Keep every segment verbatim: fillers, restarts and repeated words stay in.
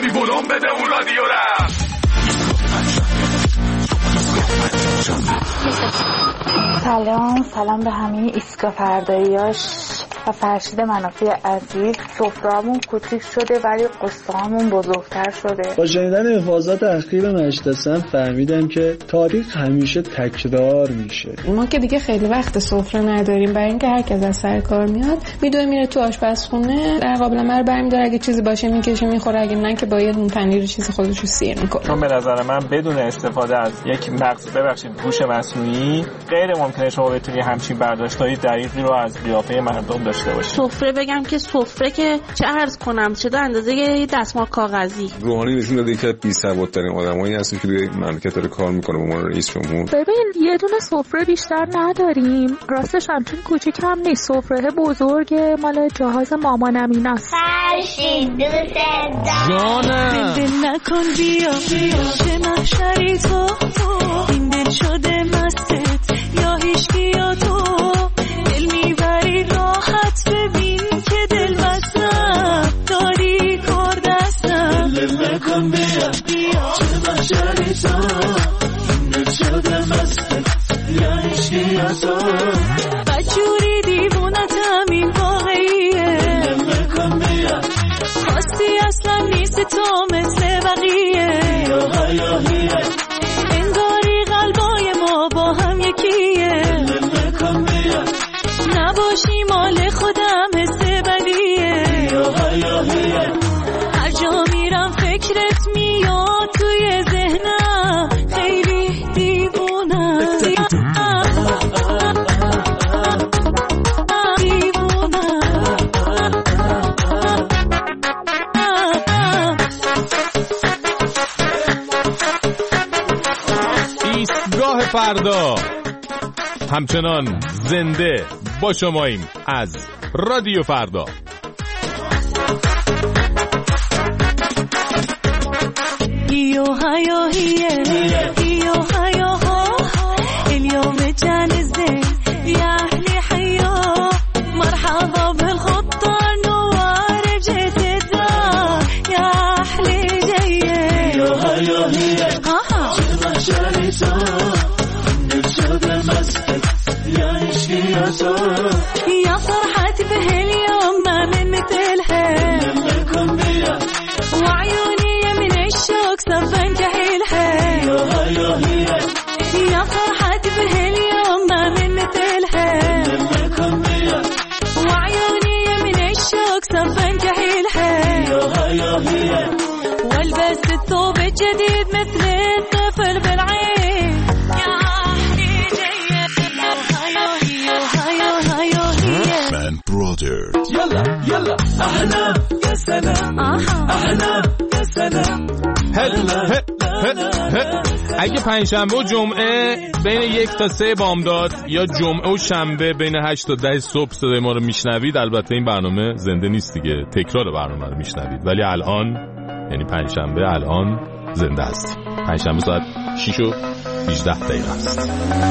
کمی بودم بده اون رادیو را. سلام سلام به همه ایستگاه فرداییاش و فرشید منافع عزیز. سفره‌مون کوچیک شده ولی قصه‌هامون بزرگتر شده. با شنیدن افاضات اخیر مجلسن فهمیدم که تاریخ همیشه تکرار میشه. ما که دیگه خیلی وقت سفره نداریم، برای اینکه هر کس از سر کار میاد میدوه میره تو آشپزخونه، در قابل من برمی‌داره، اگه چیزی باشه میکشه میخوره، اگه نه که با یه نون پنیر چیزی خودش رو سیر میکنه. چون به نظر من بدون استفاده از یک مغز ببخشید هوش مصنوعی غیر ممکنه شما بتونی همچین برداشت‌های دقیقی رو از قیافه مردم داشته باشید. سفره بگم که سفره که چه عرض کنم چه اندازه یه دستمال کاغذی. روحانی نشون داده که بی‌سوادترین آدمایی هستن که توی مملکت داره کار میکنه به عنوان رئیس جمهور. ببین یه دونه سفره بیشتر نداریم، راستش همچین کوچیک هم نیست، سفره بزرگه، مال جهاز مامانم ایناست. فرشید دوست جانم دل نکن بیا چه محشری تو این دل شده مستت یا هیچکی یا تو دل میبری راحت ببین که دل بستم داری کار دستم دل نکن بیا چه محشری تو این دل شده مستت یا هیچکی یا تو بجوری دیوونتم این واقعیه دل نکن بیا خواستی اصلا نیست تو مثل بقیه انگاری قلبای ما با هم یکیه نباشی مال خودم حس بدیه هر جا میرم فکرت میاد توی ذهنم خیلی دیوونم ایستگاه فردا همچنان زنده با شماییم از رادیو فردا. ایو هایو هیه ایو هایو ها اليوم جانزة يا أهلي حيو مرحبا بالخطة النوار جيت الدار يا أهلي جاية ايو هایو هیه شما شاریتا نبشد المسجد يا عشقي يا تو يا فرحتي بهاليوم ما من مثلها لكم بيا وعيوني من الشوق صفن كحيلها يا فرحتي بهاليوم ما من مثلها لكم بيا وعيوني من الشوق صفن كحيلها والبس الثوب الجديد مثل الطفل بالعين يا أحلي جاية هايو هايو هايو هايو من برادر يلا يلا أحنا يا سلام أحنا يا سلام اگه پنجشنبه و جمعه بین یک تا سه بامداد یا جمعه و شنبه بین هشت تا ده صبح صدای ما رو میشنوید، البته این برنامه زنده نیست دیگه، تکرار برنامه رو میشنوید، ولی الان یعنی پنجشنبه الان زنده است. پنجشنبه ساعت شش و هجده دقیقه است.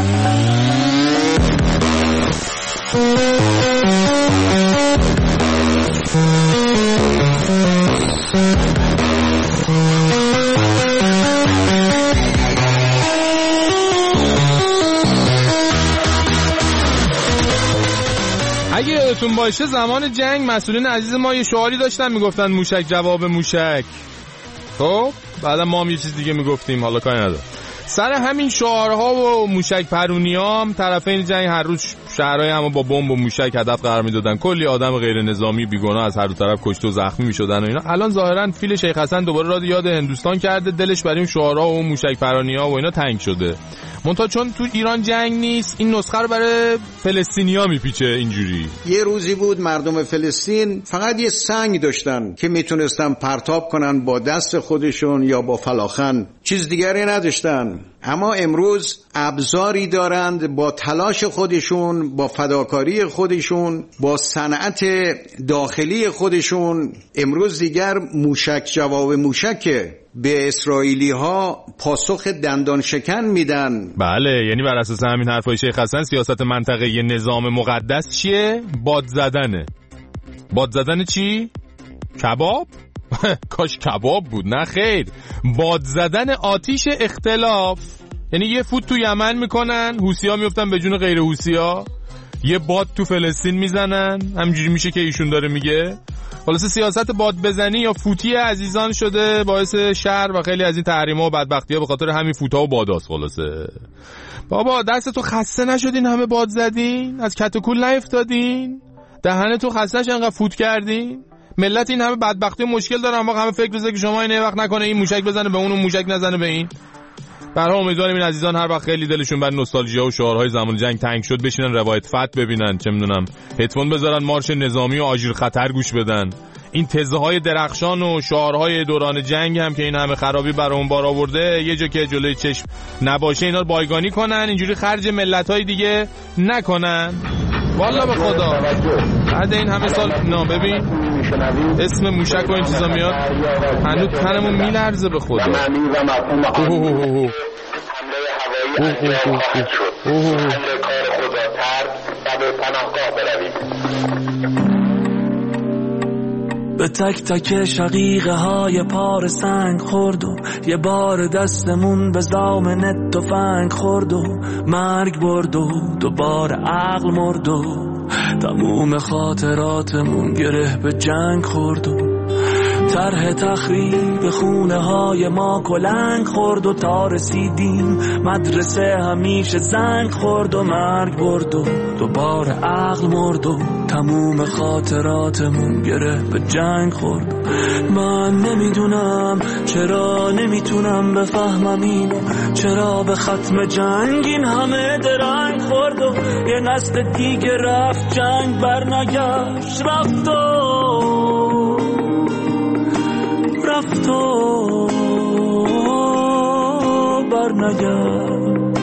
اگه یادتون باشه زمان جنگ مسئولین عزیز ما یه شعاری داشتن میگفتن موشک جواب موشک. خب بعدا ما هم یه چیز دیگه میگفتیم، حالا کاری نداره. سر همین شعارها و موشک پرونیام طرفین جنگ هر روز شهرهای همو با بمب و موشک هدف قرار میدادن، کلی آدم غیر نظامی بیگناه از هر دو طرف کشته و زخمی میشدن و اینا. الان ظاهرا فیل شیخ حسن دوباره راد یاد هندوستان کرده، دلش برای این شعارها و موشک پرونیا و اینا تنگ شده. منتها چون تو ایران جنگ نیست این نسخه رو برای فلسطینیا میپیچه اینجوری. یه روزی بود مردم فلسطین فقط یه سنگ داشتن که میتونستن پرتاب کنن با دست خودشون یا با فلاخن، چیز دیگری نداشتن. اما امروز ابزاری دارند با تلاش خودشون، با فداکاری خودشون، با صنعت داخلی خودشون. امروز دیگر موشک جواب موشکه، به اسرائیلی ها پاسخ دندان شکن میدن. بله، یعنی بر اساس همین حرفای شیخ حسن سیاست منطقه یه نظام مقدس چیه؟ باد زدنه. باد زدن چی؟ کباب؟ کاش کباب بود. نه خیر، باد زدن آتیش اختلاف. یعنی یه فوت تو یمن میکنن، حوثی‌ها میفتن به جون غیر حوثی‌ها، یه باد تو فلسطین میزنن، همینجوری میشه که ایشون داره میگه. خلاصه سیاست باد بزنی یا فوتی عزیزان شده باعث شر و خیلی از این تحریم‌ها و بدبختی‌ها به خاطر همین فوت‌ها و باداست. خلاصه بابا دستتو خسته نشدین همه باد زدین؟ از کتوکول نیفتادین؟ دهنتو خسته‌اش انقدر فوت کردین؟ ملت این همه بدبختی و مشکل دارن، ما همه فکر روزه که شما این وقت نکنه این موشک بزنه به اون و موشک نزنه به این. برای امیدواریم این عزیزان هر وقت خیلی دلشون بر نوستالژیا و شعارهای زمان جنگ تنگ شد بشینن روایت فتح ببینن، چه میدونم هدفون بذارن مارش نظامی و آژیر خطر گوش بدن. این تزه های درخشان و شعارهای دوران جنگ هم که این همه خرابی برای اون بار آورده یه جا که جلوی چشم نباشه اینا رو بایگانی کنن، اینجوری خرج ملت‌های دیگه نکنن. والله به خدا بعد این همه سال نه ببین اسم موشک و این چیزا میاد هنوز تنمون میلرزه به خدا. اوه اوه اوه اوه به تک تک شقیقه های پار سنگ خورد و یه بار دستمون به زامن تفنگ خورد و مرگ برد و دوباره عقل مرد و تموم خاطراتمون گره به جنگ خورد و طرح تخریب خونه های ما کلنگ خورد و تا رسیدیم مدرسه همیشه زنگ خورد و مرگ برد و دوباره عقل مرد و تموم خاطراتمون گره به جنگ خورد. من نمیدونم چرا نمیتونم بفهمم اینو، چرا به ختم جنگ این همه درنگ خورد و یه نسل دیگه رفت جنگ برنگشت رفت و رفت و برنگشت.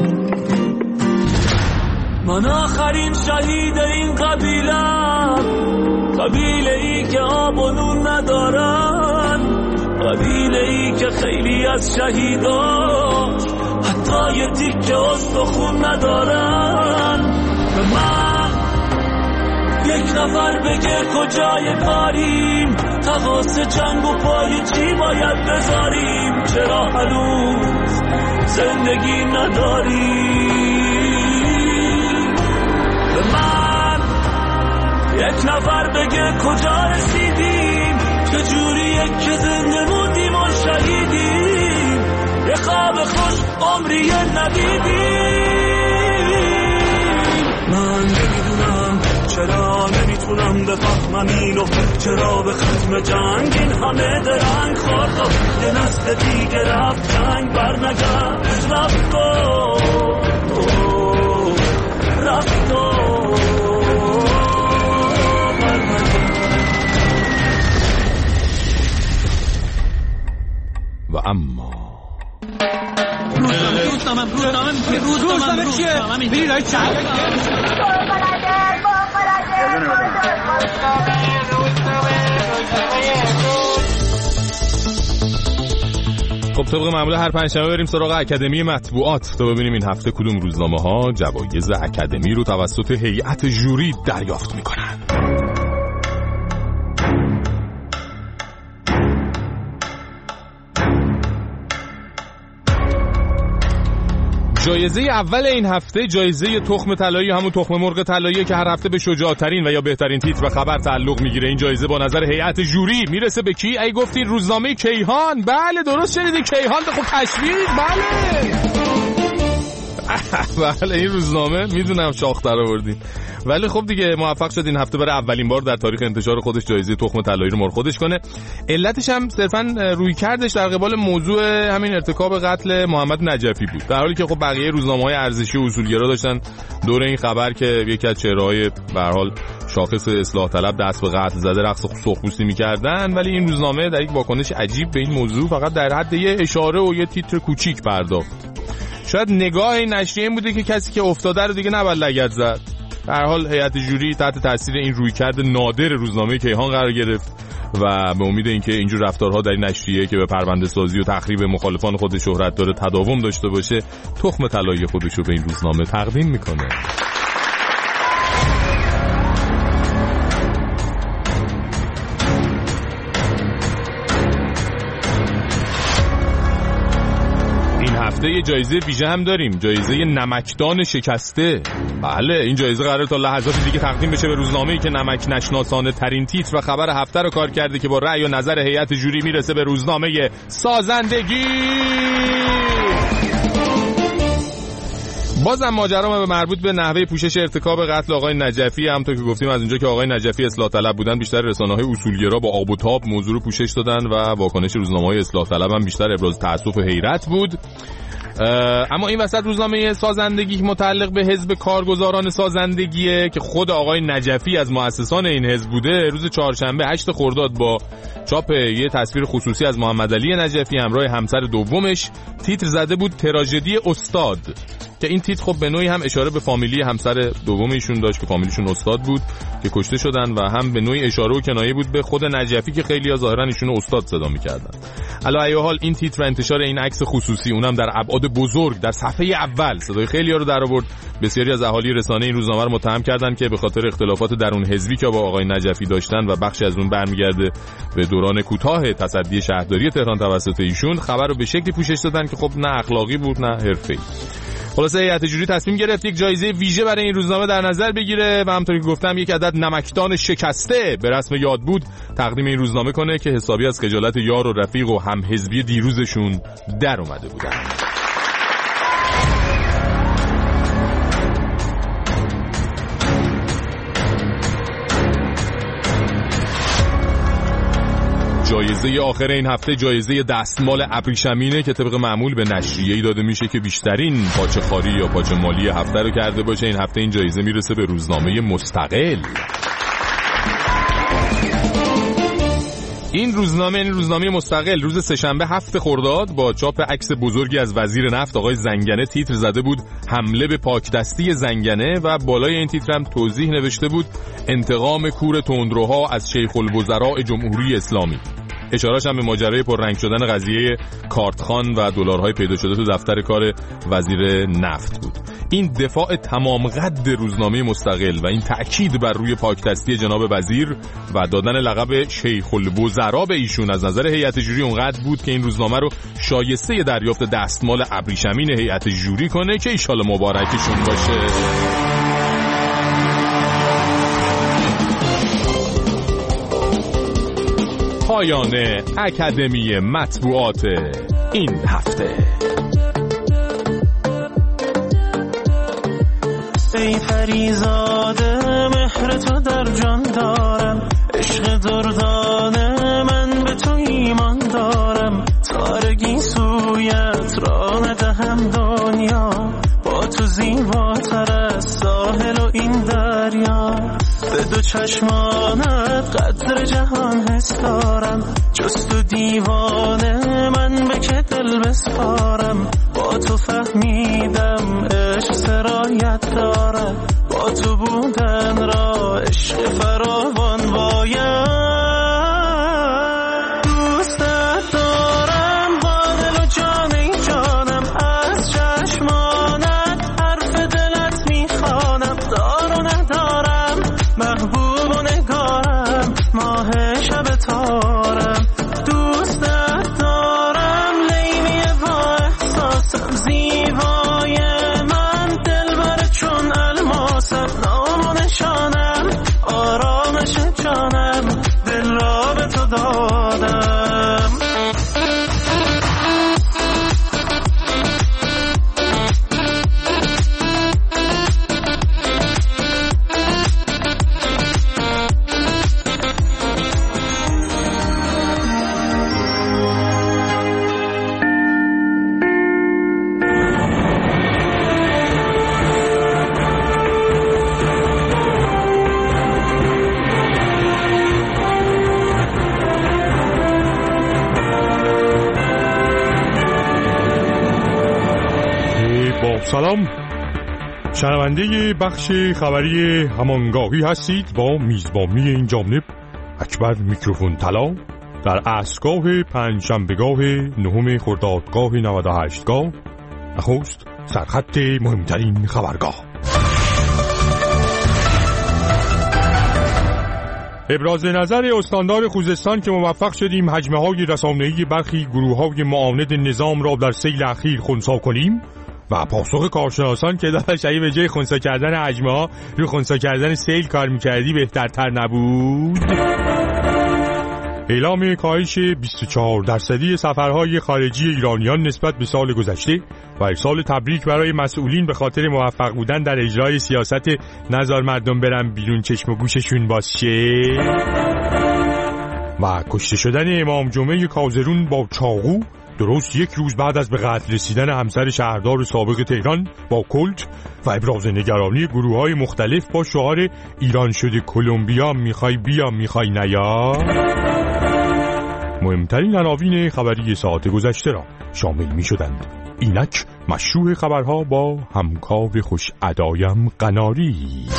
من آخرین شهید این قبیلم، قبیله ای که آب و نون ندارن، قبیله ای که خیلی از شهیداش حتی یه تیکه استخون ندارن. به من یک نفر بگه کجای کاریم، تقاس جنگ و پای چی باید بذاریم، چرا هنوز زندگی نداریم. به من یک نفر بگه کجا رسیدیم، چجوریه که زنده موندیم و شهیدیم، یه خواب خوش عمری ندیدیم. من نمیدونم چرا نمیتونم بفهمم اینو، چرا به ختم جنگ این همه درنگ خورد و یه نسل دیگه رفت جنگ برنگشت رفت و رفت و و اما روزنامه روزنامه روزنامه روزنامه چیه؟ بری رای چند خب طبق معمول هر پنجشنبه بریم سراغ اکادمی مطبوعات تا ببینیم این هفته کدوم روزنامه ها جوایز اکادمی رو توسط هیئت ژوری دریافت میکنن. جایزه اول این هفته جایزه تخم طلایی، همون تخم مرغ طلایی که هر هفته به شجاع‌ترین و یا بهترین تیتر و خبر تعلق میگیره. این جایزه با نظر هیئت ژوری میرسه به کی؟ ای گفتین روزنامه کیهان. بله درست شنیدین، کیهان. خب تشویق. بله بله این روزنامه میدونم شاخ در آوردین، ولی خب دیگه موفق شد این هفته برای اولین بار در تاریخ انتشار خودش جایزه تخم طلایی رو مر خودش کنه. علتش هم صرفا روی کردش در قبال موضوع همین ارتکاب قتل محمد نجفی بود، در حالی که خب بقیه روزنامه‌های ارزشی و اصولگرا داشتن دور این خبر که یکی از چهره‌های به هر حال شاخص اصلاح طلب دست به قتل زده رقص سرخپوستی می‌کردن، ولی این روزنامه در یک واکنش عجیب به این موضوع فقط در حد یه اشاره و یه تیتر کوچیک پرداخت. شاید نگاه این نشریه این بوده که کسی که افتاده رو دیگه نباید لگد زد. در هر حال هیئت ژوری تحت تاثیر این رویکرد نادر روزنامه کیهان قرار گرفت و به امید اینکه اینجور رفتارها در این نشریه که به پرونده سازی و تخریب مخالفان خود شهرت داره تداوم داشته باشه، تخم طلایی خودش رو به این روزنامه تقدیم میکنه. هفته یه جایزه ویژه هم داریم، جایزه نمکدان شکسته. بله این جایزه قراره تا لحظات دیگه تقدیم بشه به روزنامه‌ای که نمک نشناسانه ترین تیتر و خبر هفته رو کار کرده که با رأی و نظر هیئت جوری میرسه به روزنامه سازندگی. بازم ماجرا مربوط به نحوه پوشش ارتکاب قتل آقای نجفی. همونطور که گفتیم از اونجا که آقای نجفی اصلاح طلب بودن، بیشتر رسانه‌های اصولگرا با آب و تاب موضوع رو پوشش دادن و واکنش روزنامه‌های اصلاح طلب هم بیشتر ابراز تأسف و حیرت بود. اما این وسط روزنامه سازندگی متعلق به حزب کارگزاران سازندگیه که خود آقای نجفی از مؤسسان این حزب بوده، روز چهارشنبه هشت خرداد با چاپ یه تصویر خصوصی از محمد علی نجفی همراه همسر دومش تیتر زده بود تراژدی استاد، که این تیتر خب به نوعی هم اشاره به فامیلی همسر دوم ایشون داشت که فامیلیشون استاد بود که کشته شدن و هم به نوعی اشاره و کنایه بود به خود نجفی که خیلی‌ها ظاهرا ایشون استاد صدا می‌کردن. علی ای حال این تیتر و انتشار این عکس خصوصی اونم در ابعاد بزرگ در صفحه اول صدای خیلی‌ها رو در آورد. بسیاری از اهالی رسانه این روزنامه رو متهم کردند که به خاطر اختلافات درون حزبی که با آقای نجفی داشتن و بخشی از اون برمیگرده به دوران کوتاه تصدی شهرداری تهران توسط ایشون، خبر رو به شکلی پوشش دادن که خب نه اخلاقی بود نه حرفه‌ای. خلاصه هیئت جوری تصمیم گرفت یک جایزه ویژه برای این روزنامه در نظر بگیره و همونطوری که گفتم یک عدد نمکدان شکسته به رسم یاد بود تقدیم این روزنامه کنه که حسابی از خجالت یار و رفیق و هم حزبی دیروزشون در اومده بودن. جایزه آخر این هفته جایزه دستمال ابریشمینه که طبق معمول به نشریه‌ای داده میشه که بیشترین پاچه خاری یا پاچه مالی هفته رو کرده باشه. این هفته این جایزه میرسه به روزنامه مستقل. این روزنامه این روزنامه مستقل روز سه‌شنبه هفت خرداد با چاپ عکس بزرگی از وزیر نفت آقای زنگنه تیتر زده بود حمله به پاکدستی زنگنه و بالای این تیتر هم توضیح نوشته بود انتقام کور تندروها از شیخ الوزراء جمهوری اسلامی. اشارهش هم به ماجرای پررنگ شدن قضیه کارتخوان و دلارهای پیدا شده تو دفتر کار وزیر نفت بود. این دفاع تمام قد روزنامه مستقل و این تأکید بر روی پاکدستی جناب وزیر و دادن لقب شیخ الوزراء به ایشون از نظر هیئت جوری اونقدر بود که این روزنامه رو شایسته دریافت دستمال ابریشمین هیئت جوری کنه که ایشالا مبارکشون باشه. پایان اکادمی مطبوعات این هفته. ای پریزاده مهر تو در جان دارم، عشق دردانه من به تو ایمان دارم، تارگی سویت را ندهم دنیا، با تو زیباتر از ساحل و این دریا، به دو چشمانت قدر جهان حس دارم، جز تو دیوانه من به که دل بسپارم، با تو فهمیدم عشق سرایت دارد، با تو بودن را عشق فراوان باید، دوستت دارم با دل و جان ای جانم، از چشمانت حرف دلت میخوانم، دار و ندارم محبوب و نگارم، ماه شب تارم، دوستت دارم لیلی با احساسم، زیبای من دلبر چون الماسم، نام و نشانم آرامش جانم، دل را به تو دادم. سلام، شنونده بخش خبری همانگاهی هستید. با میزبانی این جانب اکبر میکروفون طلا در عصرگاه پنجشنبهگاه نهم خردادگاه نود و هشت گاه نخست سرخط مهمترین خبرگاه. ابراز نظر استاندار خوزستان که موفق شدیم حجمه‌های رسانه‌ای برخی گروه‌های معاند نظام را در سیل اخیر خنثی کنیم و پاسخ کارشناسان که داشت اگه به جای خنثی کردن حجم‌ها رو خنثی کردن سیل کار می‌کردی بهترتر نبود. اعلام کاهش بیست و چهار درصدی سفرهای خارجی ایرانیان نسبت به سال گذشته و ارسال تبریک برای مسئولین به خاطر موفق بودن در اجرای سیاست نذار مردم برن بیرون چشم و گوششون باز شه. و کشته شدن امام جمعه کازرون با چاقو درست یک روز بعد از به قتل رسیدن همسر شهردار سابق تهران با کلت و ابراز نگرانی گروه‌های مختلف با شعار ایران شده کلمبیا میخوای بیا میخوای نیا. مهمترین عناوین خبری ساعت گذشته را شامل می شدند. اینک مشروع خبرها با همکار خوش ادایم قناری.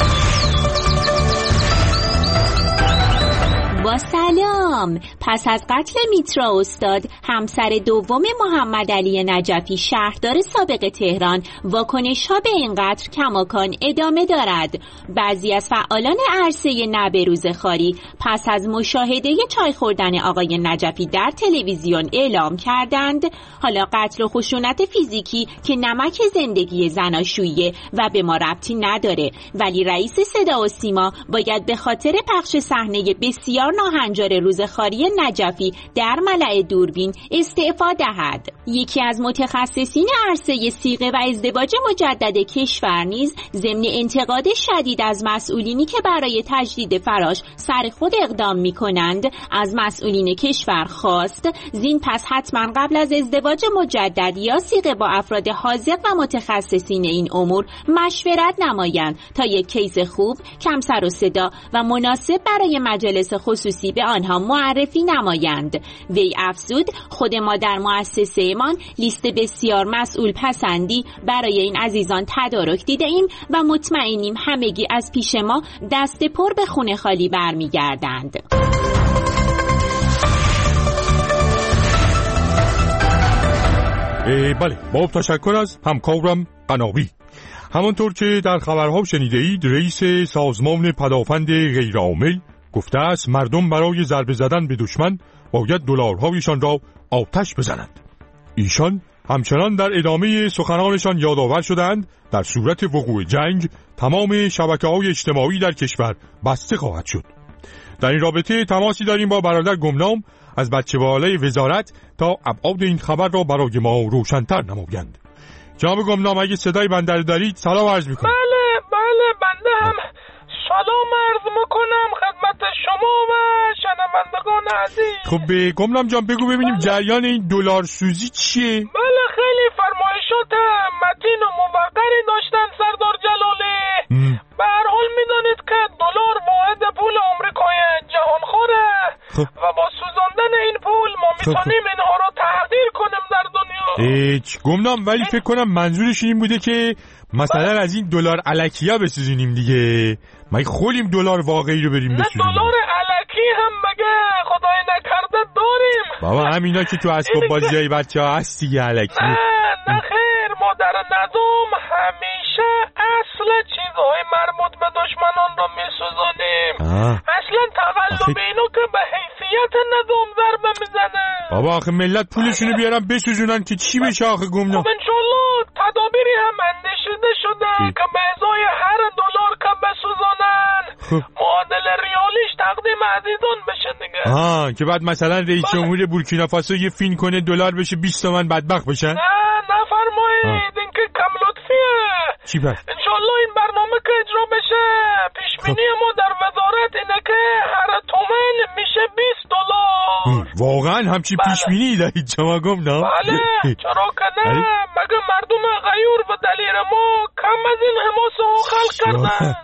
با سلام. پس از قتل میترا استاد همسر دوم محمد علی نجفی شهردار سابق تهران، واکنش ها به این قتل کماکان ادامه دارد. بعضی از فعالان عرصه نبروزخواری پس از مشاهده چای خوردن آقای نجفی در تلویزیون اعلام کردند حالا قتل و خشونت فیزیکی که نمک زندگی زناشویی و به ما ربطی نداره، ولی رئیس صدا و سیما باید به خاطر پخش صحنه بسیار ناهنجار روزخواری نجفی در ملأ دوربین استعفا دهد. یکی از متخصصین عرصه صیغه و ازدواج مجدد کشور نیز ضمن انتقاد شدید از مسئولینی که برای تجدید فراش سر خود اقدام می کنند از مسئولین کشور خواست زین پس حتما قبل از ازدواج مجدد یا صیغه با افراد حاذق و متخصصین این امور مشورت نمایند تا یک کیس خوب، کم سر و صدا و مناسب برای مجالس خصوصی به آنها معرفی نمایند. وی افزود خود ما در مؤسسه من لیست بسیار مسئول پسندی برای این عزیزان تدارک دیده ایم و مطمئنیم همگی از پیش ما دست پر به خونه خالی برمیگردند. بله، با تشکر از همکارم قناوی. همانطور که در خبرها شنیده اید، رئیس سازمان پدافند غیرعامل گفته است مردم برای ضربه زدن به دشمن باید دلارهایشان را آتش بزنند. ایشان همچنان در ادامه سخنانشان یادآور شدند در صورت وقوع جنگ تمام شبکه‌های اجتماعی در کشور بسته خواهد شد. در این رابطه تماسی داریم با برادر گمنام از بچه‌والای وزارت تا ابعاد این خبر را برای ما روشن‌تر نمایند. جناب گمنام اگه صدای بنده رو دارید سلام عرض می‌کنم. بله بله بنده هم سلام عرض می‌کنم خدمت شما و شنوندگان عزیز. خب گمنام جان بگو ببینیم بله. جریان این دلار سوزی چیه؟ بله خیلی فرمایشات متین و موقری داشتن سردار جلالی. م. به هر حال میدانید که دلار واحد پول آمریکای جهان خوره خب. و با سوزاندن این پول ما میتونیم اینها رو تغییر کنیم در دنیا. ایچ گمنام ولی فکر کنم منظورش این بوده که مثلا از این دلار الکیا بسوزونیم دیگه. ما خولیم دلار واقعی رو بریم بسوزونیم. نه دلار الکی هم مگه خدای نکرده داریم. بابا همینا که تو اسباب بازیای بچه‌ها هست دیگه الکی. نه نه خیر، ما در نظام همیشه اصل چیزهای مربوط به دشمنان رو میسوزونیم. اصلا تقلب اینو که به حیثیت نظام ضربه میزنه. بابا آخه ملت پولشونو بیارن بسوزونن که چی بشه آخه گمنام. خب انشالله تدابیری هم اندیشیده شده که به ازای هر دلار که بسوزونن معادل ریالیش تقدیم عزیزان بشه دیگه. آها که بعد مثلا رئیس جمهور بورکینافاسو یه فین کنه دلار بشه بیست تومن بدبخت بشن. نه نفرمایید این که کم لطفیه. چی پس؟ انشالله این برنامه که اجرا بشه پیش بینی ما در وزارت اینه که هر تومن میشه بیست دلار. واقعا همچی پیش بینی دارید شما گمنام؟ بله چرا که نه، مگه مردم غیور و دلیر ما کم از این حماسه ها خلق کردن.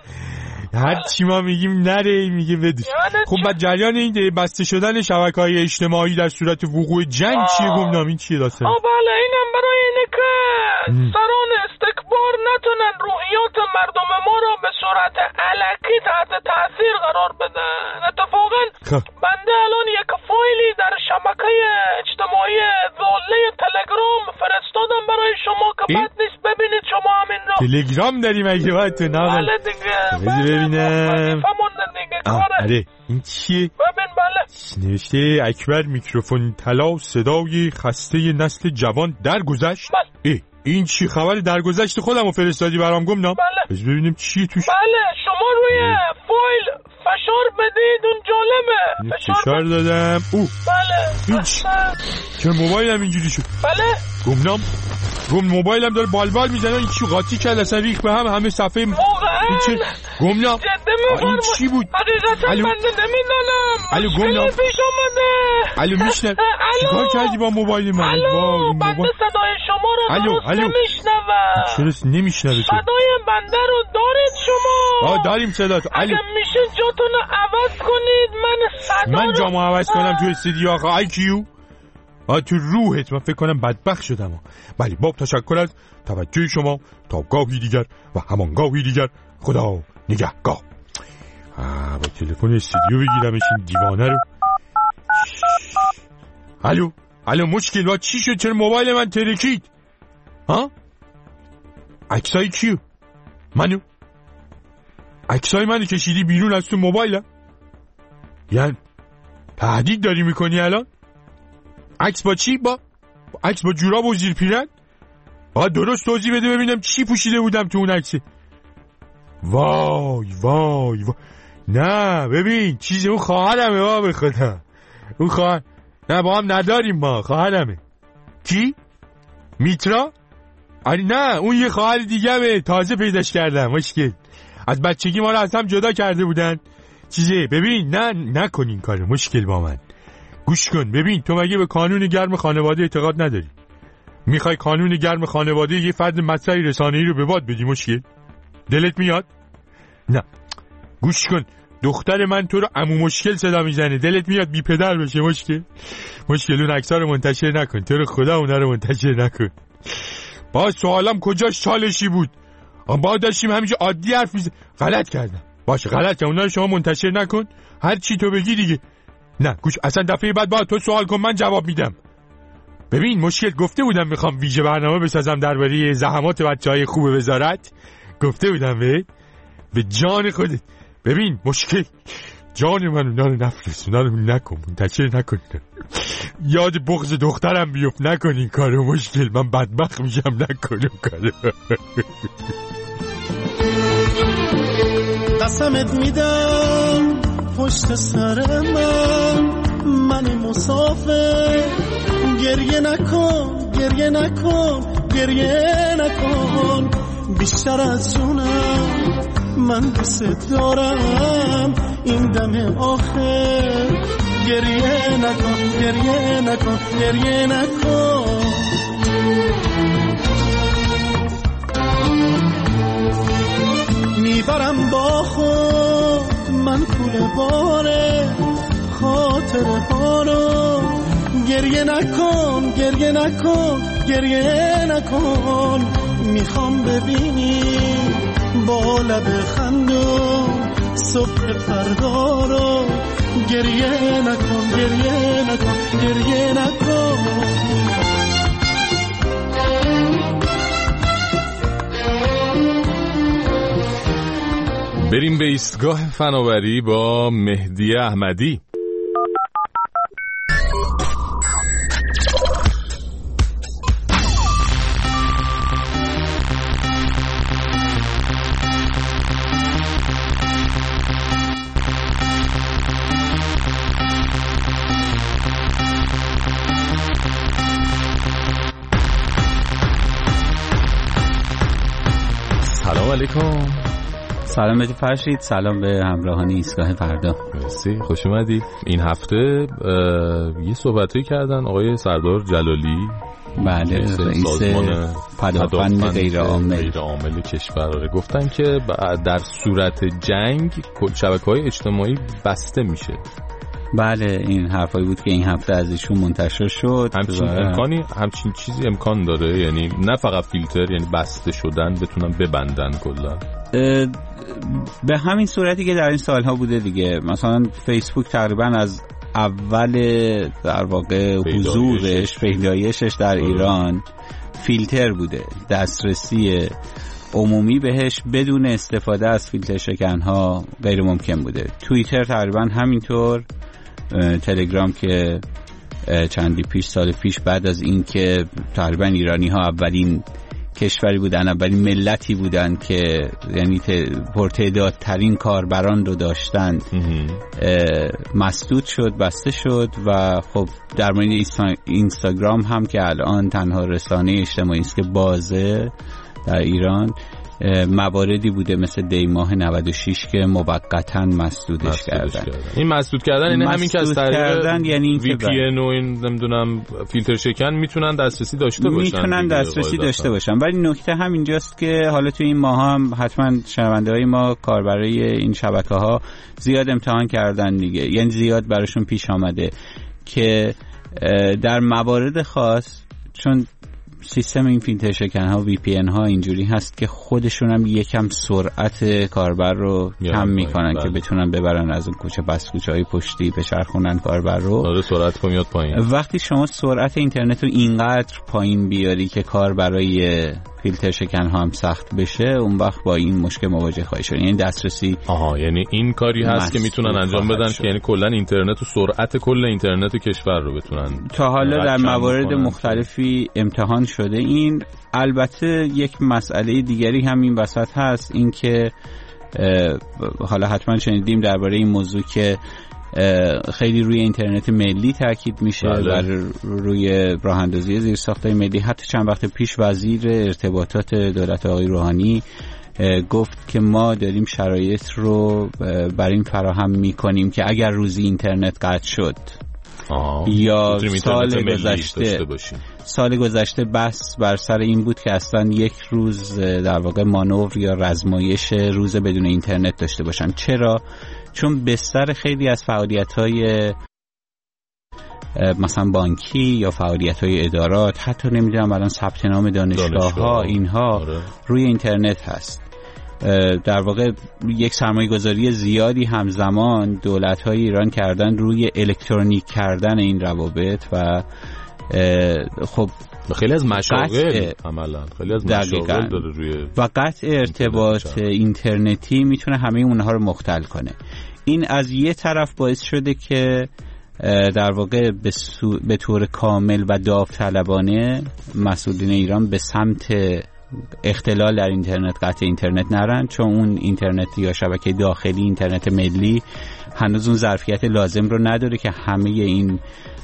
هر چی ما میگیم نره میگه بدوش. خب بعد جریان این بسته شدن شبکه‌های اجتماعی در صورت وقوع جنگ چیه گمنام؟ این چیه داستان؟ آه بله اینم برای اینه که سران استکبار نتونن روحیات مردم ما رو به صورت الکی تحت تاثیر قرار بدن. اتفاقا بنده الان یک فایلی در شبکه اجتماعی زاله تلگرام فرستادم برای شما که بد نیست ببینید شما همین رو. تلگرام داریم اگه باید تو نامل. بله دیگه ببینم. فهموندن دیگه کاره. آره این چیه؟ ببین بله نوشته اکبر میکروفون طلا صدای خسته نسل جوان درگذشت. بله. ای این چی خبر درگذشت خودمو فرستادی برام گمنام؟ بله. بذار ببینیم چیه توش. بله شما روی فایل فشار بدید اون جالبه. فشار, فشار دادم. او بله. این چی؟ چرا موبایلم اینجوری شد؟ بله. گمنام گم موبایلم داره بالبال میزنه. این چی قاطی کرد اصلا ریخ به هم همه صفحه. واقعا این چه گمنام این چی بود؟ حقیقتا بنده نمیدانم. الو گمنام پیش آمده. الو میشنم چیکار کردی با موبایل من؟ الو بنده صدای شما رو الو الو نمیشنوم. چرا نمیشنوه تو؟ صدای بنده رو دارید شما؟ آه داریم صدا تو. اگه میشه جاتون رو عوض کنید من صدا من جامو عوض کنم تو استودیو آقا آی کیو؟ آه تو روحت من فکر کنم بدبخت شدم. بله باب تشکر از توجه شما تا گاهی دیگر و همان گاهی دیگر. خدا نگهگاه. با تلفن استودیو بگیرمش این دیوانه رو. الو الو مشکل با چی شد؟ چرا موبایل من ترکید؟ ها؟ عکسای کیو؟ منو؟ عکسای منو کشیدی بیرون از تو موبایلم؟ یعنی تهدید داری میکنی الان؟ عکس با چی؟ با عکس با جوراب و زیر پیرن؟ آقا درست توضیح بده ببینم چی پوشیده بودم تو اون عکسه. وای وای وای نه ببین چیز اون خواهرمه. با به خدا اون خواهر نه با هم نداریم ما. خواهرمه. کی؟ میترا؟ آره نه اون یه خواهر دیگه به تازه پیداش کردم. مشکل از بچگی ما رو از هم جدا کرده بودن چیزه. ببین نه نکن این کارو. مشکل با من گوش کن. ببین تو مگه به قانون گرم خانواده اعتقاد نداری؟ میخوای قانون گرم خانواده یه فرد مطرح رسانه‌ای رو به باد بدی؟ مشکل دلت میاد؟ نه گوش کن دختر من تو رو عمو مشکل صدا میزنه. دلت میاد بی پدر بشه؟ مشکل مشکل اون عکس‌ها رو منتشر نکن. تو رو خدا اونا رو منتشر نکن. باز سوالم کجاش چالشی بود؟ با داشتیم همینجا عادی حرف میزنیم. غلط کردم. باشه غلط کردم. اونا رو شما منتشر نکن. هر چی تو بگی دیگه. نه گوش اصلا دفعه بعد با تو سوال کن من جواب میدم. ببین مشکل گفته بودم میخوام ویژه برنامه بسازم درباره زحمات بچهای خوب وزارت. گفته بودم به به جان خودت. ببین مشکل جان من اونا رو نفرست. اونا رو نکن منتشر نکن. یاد بغض دخترم بیفت. نکن این کارو مشکل. من بدبخت میشم. نکن این کارو. قسمت میدم پشت سر من من مسافر. گریه نکن گریه نکن گریه نکن. بیشتر از جونم من دوست دارم این دم آخر. گریه نکن گریه نکن گریه نکن. میبرم با خود من پول باره خاطره ها رو. گریه نکن گریه نکن گریه نکن. میخوام ببینی با لب خندون صبح فردا رو. گریه نکن گریه نکن گریه نکن. بریم به ایستگاه فناوری با مهدی احمدی. سلام علیکم. سلام بدی فرشید. سلام به همراهان ایستگاه فردا. مرسی خوش اومدی. این هفته یه صحبتی کردن آقای سردار جلالی. بله رئیس پدافند غیر عامل غیر عامل کشور گفتن که در صورت جنگ شبکه‌های اجتماعی بسته میشه. بله این حرفایی بود که این هفته ازشون منتشر شد. همچین و... امکانی همچین چیزی امکان داره؟ یعنی نه فقط فیلتر، یعنی بسته شدن بتونن ببندن کلا؟ به همین صورتی که در این سالها بوده دیگه. مثلا فیسبوک تقریبا از اول در واقع حضورش پیدایشش در ایران فیلتر بوده. دسترسی عمومی بهش بدون استفاده از فیلتر شکن‌ها غیر ممکن بوده. توییتر تقریبا همینطور، تلگرام که چندی پیش سال پیش بعد از این که تقریبا ایرانی ها اولین کشوری بودن، اولین ملتی بودن که یعنی پرتعداد ترین کاربران رو داشتن، مسدود شد، بسته شد. و خب در مورد اینستاگرام هم که الان تنها رسانه اجتماعی است که بازه در ایران، مواردی بوده مثل دی ماه نود و شش که موقتا مسدودش کردن. این مسدود کردن یعنی همین که از طریق یعنی وی پی ان و این نمیدونم فیلتر شکن میتونن دسترسی داشته باشن، میتونن دسترسی داشته باشن. ولی نکته همینجاست که حالا تو این ماه هم حتما شنونده‌های ما کاربرای این شبکه‌ها زیاد امتحان کردن دیگه، یعنی زیاد براشون پیش آمده که در موارد خاص، چون سیستم این فیلتر شکن ها وی پی ان ها اینجوری هست که خودشون هم یکم سرعت کاربر رو کم میکنن که بتونن ببرن از اون کوچه بس کوچه های پشتی بچرخونن کاربر رو. آره سرعت میاد پایین. وقتی شما سرعت اینترنت رو اینقدر پایین بیاری که کار برای فیلتر شکن ها هم سخت بشه، اون وقت با این مشکل مواجه خواهی شد. یعنی دسترسی آها یعنی این کاری هست که میتونن انجام بدن که یعنی کلا اینترنت و سرعت کل اینترنت کشور رو بتونن. تا حالا در موارد مختلفی امتحان شده این. البته یک مسئله دیگری هم این وسط هست، این که حالا حتما شنیدیم درباره این موضوع که خیلی روی اینترنت ملی تاکید میشه و روی راه اندازی زیرساخت‌های ملی. حتی چند وقت پیش وزیر ارتباطات دولت آقای روحانی گفت که ما داریم شرایط رو بر این فراهم میکنیم که اگر روزی اینترنت قطع شد یا سال گذشته سال گذشته بس بر سر این بود که اصلا یک روز در واقع مانور یا رزمایش روز بدون اینترنت داشته باشن. چرا؟ چون بستر خیلی از فعالیت‌های مثلا بانکی یا فعالیت‌های ادارات، حتی نمیدونم الان ثبت نام دانشگاه‌ها، اینها آره. روی اینترنت هست. در واقع یک سرمایه گذاری زیادی همزمان دولت‌های ایران کردن روی الکترونیک کردن این روابط و خب خیلی از مشاغل عملا خیلی از مشاغل داره روی و قطع ارتباط اینترنتی میتونه همه اونها رو مختل کنه. این از یه طرف باعث شده که در واقع به, سو... به طور کامل و داوطلبانه مسئولین ایران به سمت اختلال در اینترنت، قطع اینترنت نرن، چون اون اینترنت یا شبکه داخلی، اینترنت ملی هنوز اون ظرفیت لازم رو نداره که همه این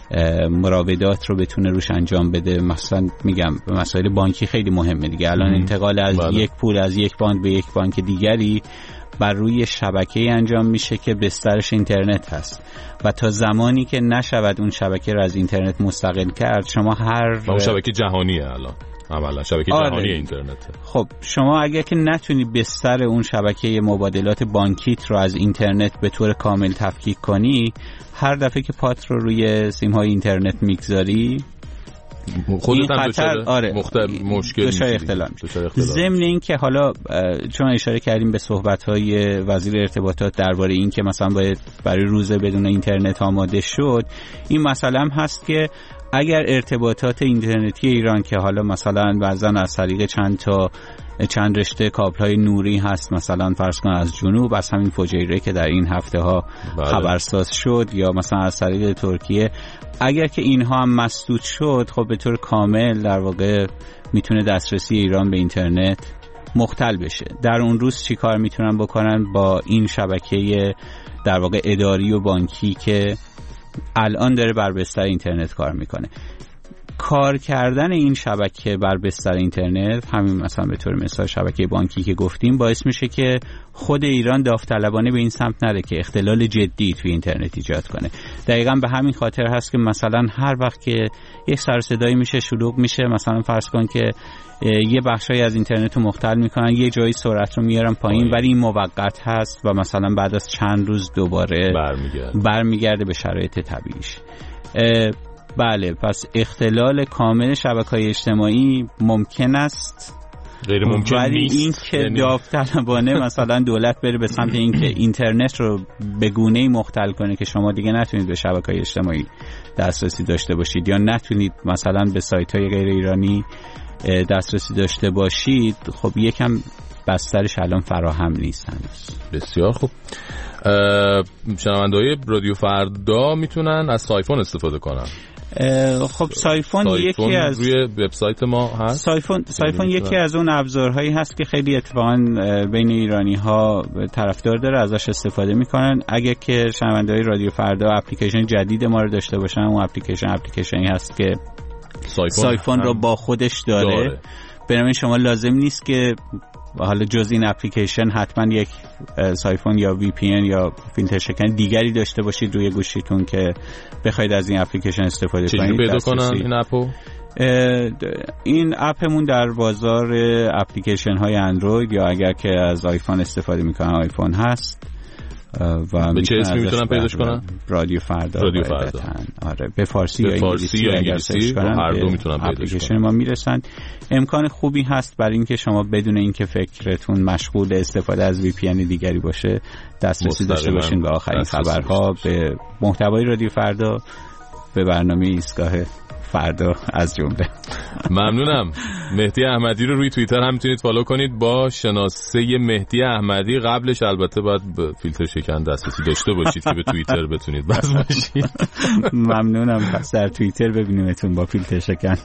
مراودات رو بتونه روش انجام بده. مثلا میگم مسائل بانکی خیلی مهمه دیگه. الان انتقال از بله. یک پول از یک بانک به یک بانک دیگری بر روی شبکه انجام میشه که بسترش اینترنت هست و تا زمانی که نشود اون شبکه رو از اینترنت مستقل کرد، شما هر اون شبکه جهانیه الان عملا شبکه آره. جهانی اینترنته. خب شما اگر که نتونی بستر اون شبکه مبادلات بانکیت رو از اینترنت به طور کامل تفکیک کنی، هر دفعه که پات رو روی سیم‌های اینترنت میگذاری خودت هم خطر آره مختل... مشکل دچار اختلال میشه. ضمن این که حالا چون اشاره کردیم به صحبت‌های وزیر ارتباطات درباره این که مثلا باید برای روزه بدون اینترنت آماده شد، این مسئله هم هست که اگر ارتباطات اینترنتی ایران که حالا مثلا بعضن از طریق چند تا چند رشته کابل‌های نوری هست، مثلا فرض کن از جنوب از همین فجیره که در این هفته ها بله. خبرساز شد، یا مثلا از طریق ترکیه، اگر که اینها هم مسدود شد، خب به طور کامل در واقع میتونه دسترسی ایران به اینترنت مختل بشه. در اون روز چی کار میتونن بکنن با این شبکه در واقع اداری و بانکی که الان داره بر بستر اینترنت کار میکنه؟ کار کردن این شبکه بر بستر اینترنت، همین مثلا به طور مثال شبکه بانکی که گفتیم، باعث میشه که خود ایران داوطلبانه به این سمت نره که اختلال جدی توی اینترنت ایجاد کنه. دقیقاً به همین خاطر هست که مثلا هر وقت که یک سر صدایی میشه، شلوغ میشه، مثلا فرض کن که یه بخشی از اینترنت رو مختل میکنن، یه جایی سرعت رو میارن پایین، ولی این موقت هست و مثلا بعد از چند روز دوباره برمیگرده, برمیگرده به شرایط طبیعیش. بله، پس اختلال کامل شبکه‌های اجتماعی ممکن است غیر ممکن ولی نیست. این که یعنی... داوطلبانه مثلا دولت بره به سمت این که اینترنت رو به گونه‌ای مختل کنه که شما دیگه نتونید به شبکه‌های اجتماعی دسترسی داشته باشید یا نتونید مثلا به سایت‌های غیر ایرانی دسترسی داشته باشید، خب یکم بسترش الان فراهم نیست هنوز. بسیار خوب. شنونده‌های رادیو فردا میتونن از سایفون استفاده کنن. خب سایفون یکی از روی وبسایت ما هست. سایفون سایفون یکی از اون ابزارهایی هست که خیلی اتفاقا بین ایرانی‌ها طرفدار داره، ازش استفاده میکنن. اگه که شنونده‌های رادیو فردا اپلیکیشن جدید ما رو داشته باشن، اون اپلیکیشن اپلیکیشنی هست که سایفون, سایفون رو با خودش داره, داره. بنابراین شما لازم نیست که حالا جز این اپلیکیشن حتما یک سایفون یا وی پی ان یا فیلتر شکن دیگری داشته باشید روی گوشیتون که بخواید از این اپلیکیشن استفاده کنید. چجوری پیدا کنن این اپو؟ این اپمون در بازار اپلیکیشن های اندروید یا اگر که از آیفون استفاده میکنن آیفون هست. و به چه اسمی میتونن پیداش کنن؟ رادیو فردا. رادیو فردا. آره به فارسی یا انگلیسی یا انگلیسی هر دو میتونن پیداش کنن. ما میرسن. امکان خوبی هست برای اینکه شما بدون اینکه فکرتون مشغول استفاده از وی پی ان دیگری باشه دسترسی داشته باشین به آخرین خبرها، به محتوای رادیو فردا، به برنامه ایستگاه فردا از جمله. ممنونم. مهدی احمدی رو روی توییتر هم میتونید فالو کنید با شناسه مهدی احمدی. قبلش البته باید به فیلتر شکن دسترسی داشته باشید که به توییتر بتونید باز باشید. ممنونم. پس در توییتر ببینیمتون با فیلتر شکن.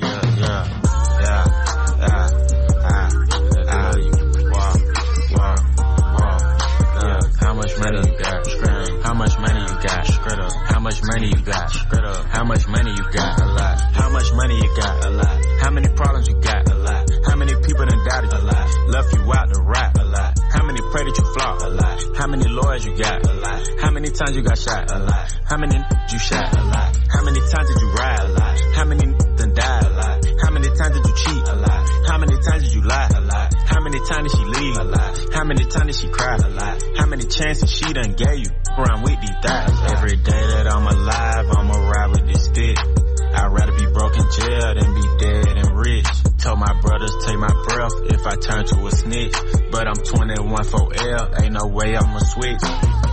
How much money you got? How much money you got? How much money you got? A lot. How much money you got? A lot. How many problems you got? A lot. How many people done doubted you? A lot. Left you out to rap? A lot. How many pray that you flop? A lot. How many lawyers you got? A lot. How many times you got shot? A lot. How many you shot? A lot. How many times did you ride? A lot. How many done died? A lot. How many times did you cheat? A lot. How many times did you lie? A lot. How many times did she leave? A lot. How many times did she cry? A lot. How many chances she done gave you? Around with these thighs. Every day that I'm alive, I'ma ride with this stick. I'd rather be broke in jail than be dead and rich. Told my brothers take my breath if I turn to a snitch. But I'm twenty-one for L, ain't no way I'ma switch.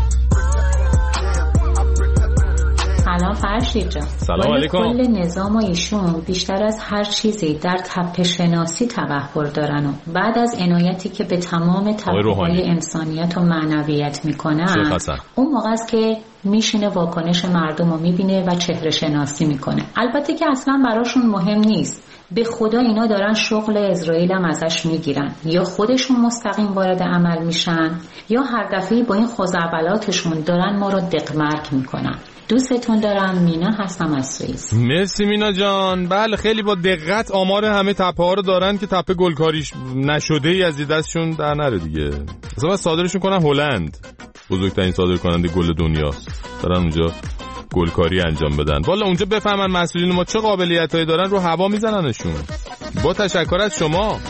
سلام فرشید جان. سلام علیکم. کل نظام و ایشون بیشتر از هر چیزی در تپه شناسی تبحر دارن و بعد از عنایتی که به تمام تپه‌های انسانیت و معنویت میکنن اون موقع است که میشینه واکنش مردم رو میبینه و چهره شناسی میکنه. البته که اصلا براشون مهم نیست. به خدا اینا دارن شغل اسرائیل هم ازش میگیرن، یا خودشون مستقیم وارد عمل میشن یا هر دفعه با این خزعبلاتشون دارن ما رو دقمرگ میکنن. دوستتون دارم. مینا هستم از سوئیس. مرسی مینا جان. بله خیلی با دقت آمار همه تپه ها رو دارن که تپه گلکاریش نشده ای از دستشون در نره دیگه. مثلا صادرشون کنن هلند، بزرگترین صادر کننده گل دنیاست، دارن اونجا گلکاری انجام بدن. والا اونجا بفهمن مسئولین ما چه قابلیتایی دارن رو هوا میزننشون. با تشکر از شما.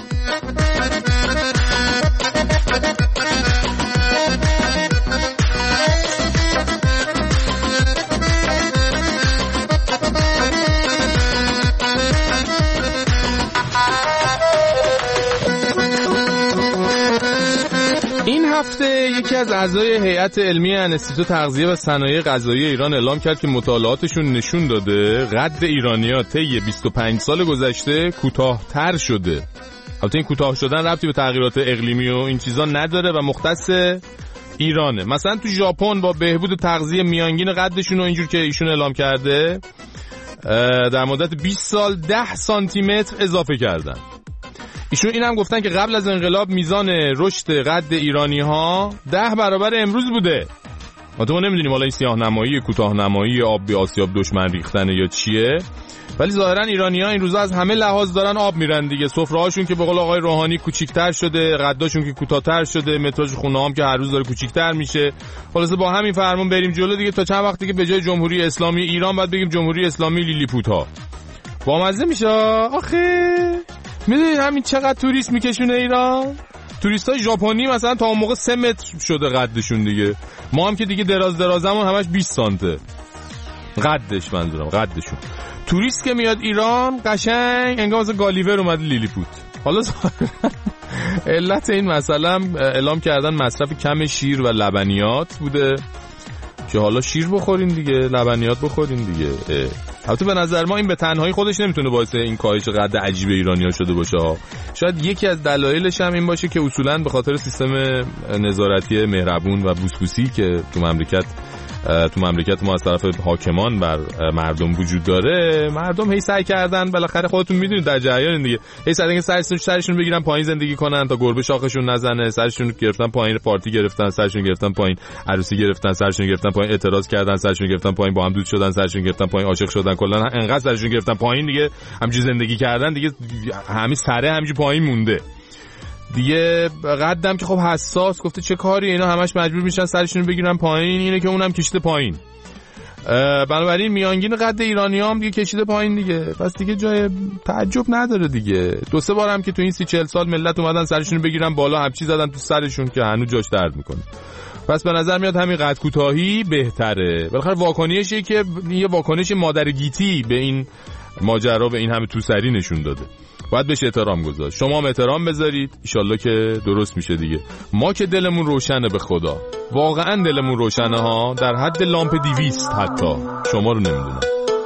این هفته یکی از اعضای هیئت علمی انستیتو تغذیه و صنایع غذایی ایران اعلام کرد که مطالعاتشون نشون داده قد ایرانی‌ها طی بیست و پنج سال گذشته کوتاه‌تر شده. البته این کوتاه شدن ربطی به تغییرات اقلیمی و این چیزا نداره و مختص ایرانه. مثلا تو ژاپن با بهبود تغذیه میانگین قدشون رو اینجور که ایشون اعلام کرده در مدت بیست سال ده سانتی متر اضافه کردن. ایشون این هم گفتن که قبل از انقلاب میزان رشد قد ایرانی ها ده برابر امروز بوده. ما تو نمیدونیم حالا این سیاه نمایی، کوتاه نمایی، آب بی آسیاب دشمن ریختنه یا چیه، ولی ظاهرا ایرانی ها این روزا از همه لحاظ دارن آب میرن دیگه. سفره هاشون که به قول آقای روحانی کوچیک‌تر شده، قداشون که کوتاه‌تر شده، متراژ خونه هم که هر روز داره کوچیک‌تر میشه. خلاصه با همین فرمون بریم جلو دیگه تا چند وقتی که به جای جمهوری اسلامی ایران بعد بگیم جمهوری اسلامی لیلیپوت‌ها. بامزه میشه آخه. میدونید همین چقدر توریست میکشونه ایران؟ توریستای ژاپنی مثلا تا اون موقع سه متر شده قدشون دیگه. ما هم که دیگه دراز درازمون همش بیست سانته. قدش منظورم، قدشون. توریست که میاد ایران قشنگ انگار مثلا گالیور اومد لیلیپوت. حالا علت این مسئله اعلام کردن مصرف کم شیر و لبنیات بوده که حالا شیر بخورین دیگه، لبنیات بخورین دیگه. البته به نظر ما این به تنهایی خودش نمیتونه باعث این کاهش قد عجیب ایرانی‌ها شده باشه. شاید یکی از دلایلش هم این باشه که اصولاً به خاطر سیستم نظارتی مهربون و بوسبوسی که تو مملکت تو مملکت ما از طرف حاکمان بر مردم وجود داره، مردم هی سعی کردن، بالاخره خودتون میدونید در جریان دیگه، هی سعی کردن سرشون سرشون بگیرن پایین زندگی کنن تا گربه شاخشون نزنه، سرشون گرفتن پایین، پارتی گرفتن سرشون گرفتن پایین، عروسی گرفتن سرشون گرفتن پایین، اعتراض کردن سرشون گرفتن پایین، با هم دوست شدن سرشون گرفتن پایین، عاشق شدن، کلا انقدر سرشون گرفتن پایین دیگه، همینجوری زندگی کردن دیگه، همین سره همینجوری پایین مونده دیگه. قدم که خب حساس، گفته چه کاری اینا همش مجبور میشن سرشون بگیرن پایین، اینه که اونم کشیده پایین. بنابراین میانگین قد ایرانی‌ها هم دیگه کشیده پایین دیگه، پس دیگه جای تعجب نداره دیگه. دو سه بار هم که تو این سی چهل سال ملت اومدن سرشون بگیرن بالا، همچی زدن تو سرشون که هنوز جاش درد میکنه. پس به نظر میاد همین قد کوتاهی بهتره. بالاخره واکنشی که یه واکنش مادر گیتی به این ماجرا، به این همه توسری نشون داده، باید بهش احترام گذاشت. شما هم احترام بذارید، ایشالله که درست میشه دیگه. ما که دلمون روشنه به خدا، واقعا دلمون روشنه ها، در حد لامپ دیویست حتی، شما رو نمیدونم.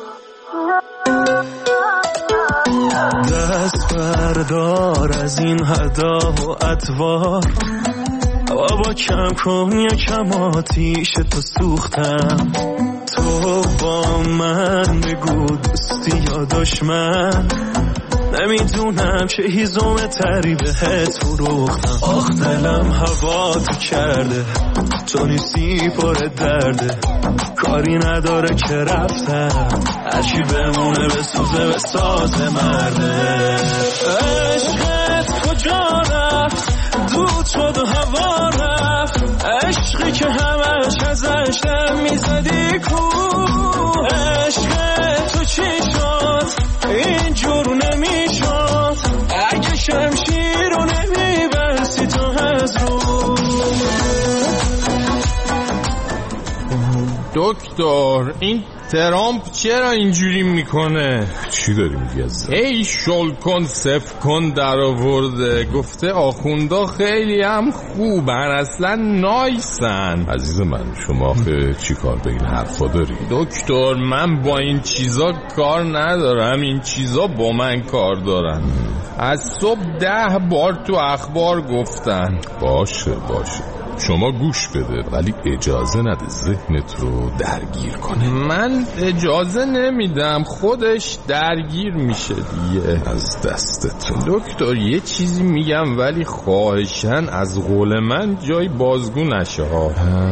دست بردار از این هدا و ادوار، بابا کم کن یکم آتیش تو سوختم، تو با من بگو دوستی یا دشمن، نمیدونم چه هیزم تری بهت فروختم. آخ دلم هوا تو کرده، تو نیستی پر درده، کاری نداره که رفتم، هرچی بمونه بسوزه به ساز مرده. عشقت کجا رفت، دود شد و هوا رفت، عشقی که همش ازش دم میزدی کو، عشقت تو چی شد اینجور نمیشد، اگه شمشیر رو نمیبرسی تو از رو. دکتر این ترامپ چرا اینجوری میکنه؟ چی داری میگی از ای شل کن صف کن در آورده، گفته آخوندا خیلی هم خوبن، اصلا نایسن. عزیز من شما آخه چی کار به این حرفا داری؟ دکتر من با این چیزا کار ندارم، این چیزا با من کار دارن. از صبح ده بار تو اخبار گفتن. باشه باشه شما گوش بده، ولی اجازه نده ذهنت رو درگیر کنه. من اجازه نمیدم، خودش درگیر میشه دیگه. از دستتون. دکتر یه چیزی میگم ولی خواهشن از قول من جای بازگو نشه ها.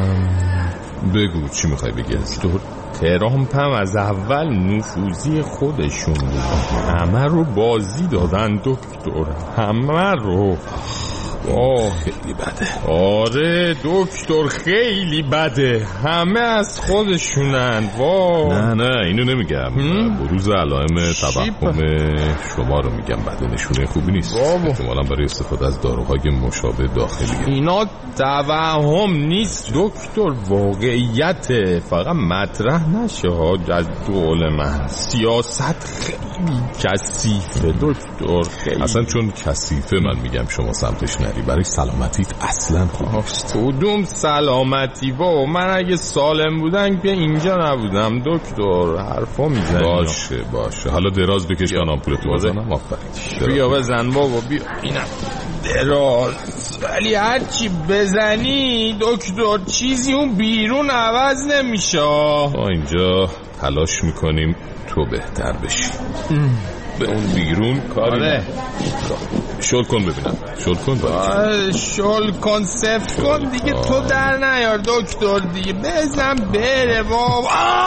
بگو چی میخوای بگی؟ دکتر ترامپ هم از اول نفوذی خودشون بود، همه رو بازی دادن دکتر، همه رو. آه خیلی بده. آره دکتر خیلی بده، همه از خودشونن. وا نه نه اینو نمیگم، بروز علائم توهم شما رو میگم، بده نشونه خوبی نیست، احتمالاً برای استفاده از داروهای مشابه داخلی. اینا توهم نیست دکتر، واقعیت، فقط مطرح نشه ها. از قول من سیاست خیلی کثیفه دکتر، خیلی. اصلا چون کثیفه من میگم شما سمتش نری، برای سلامتیت اصلا خوب نیست. کدوم سلامتی با من؟ اگه سالم بودن که اینجا نبودم دکتر. حرفا میزنی. باشه باشه حالا دراز بکش کن آمپولتو بزنم. آفرین بیا بزن بابا، بیا اینم دراز. ولی هرچی بزنی دکتر چیزی اون بیرون عوض نمیشه. ما اینجا تلاش میکنیم تو بهتر بشی، به اون بیرون کاری نه. شل کن ببینم، شل کن باید شل کن صف کن دیگه. آه. تو در نیار دکتر دیگه، بزن بره بابا.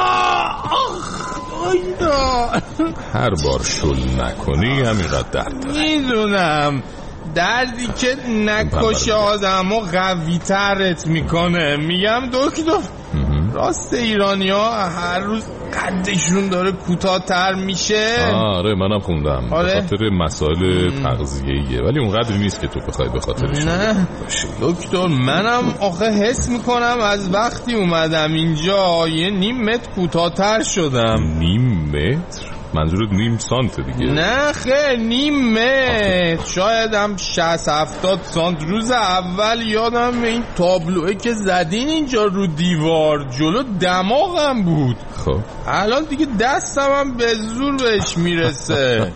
هر بار شل نکنی همینقدر درد داره. میدونم، دردی که نکش آدم و قوی ترت میکنه. میگم دکتر راست ایرانی ها هر روز قدشون داره کوتاه‌تر میشه. آره منم خوندم. آره؟ به خاطر مسائل تغذیه‌ایه، ولی اونقدر نیست که تو بخوای به خاطرش. نه دکتر منم آخه حس میکنم از وقتی اومدم اینجا یه نیم متر کوتاه‌تر شدم. نیم متر؟ منظورت نیم سانت دیگه؟ نه خیر نیم متر، شاید هم شصت هفتاد سانت. روز اول یادم این تابلوئه که زدین اینجا رو دیوار جلو دماغم بود. خب الان دیگه دستم هم به زور بهش میرسه.